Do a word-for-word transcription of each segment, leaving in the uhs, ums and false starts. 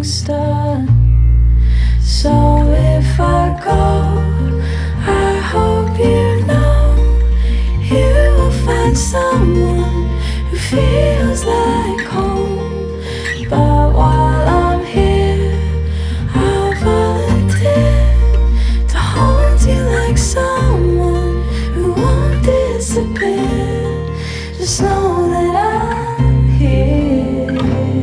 gangster. So if I go, I hope you know you will find someone who feels like home. But while I'm here, I'll volunteer to hold you like someone who won't disappear. Just know that I'm here.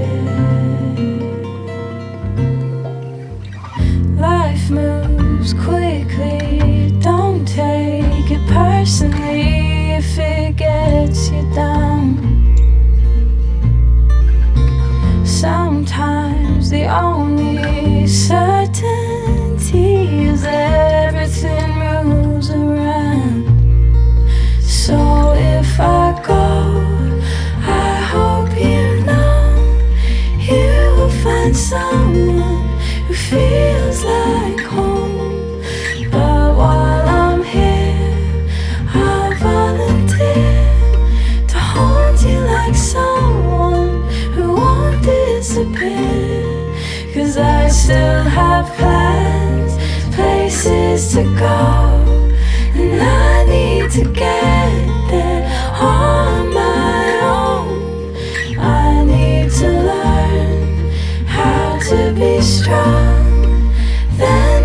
Life moves quickly, don't take it personally if it gets you down. Sometimes the only certainty is everything moves around. So if I go, I hope you know you will find someone who feels like home. But while I'm here, I'll volunteer to hold you like someone who won't disappear. Cause I still have plans, places to go, and I need to get there on my own. I need to learn how to be strong. Then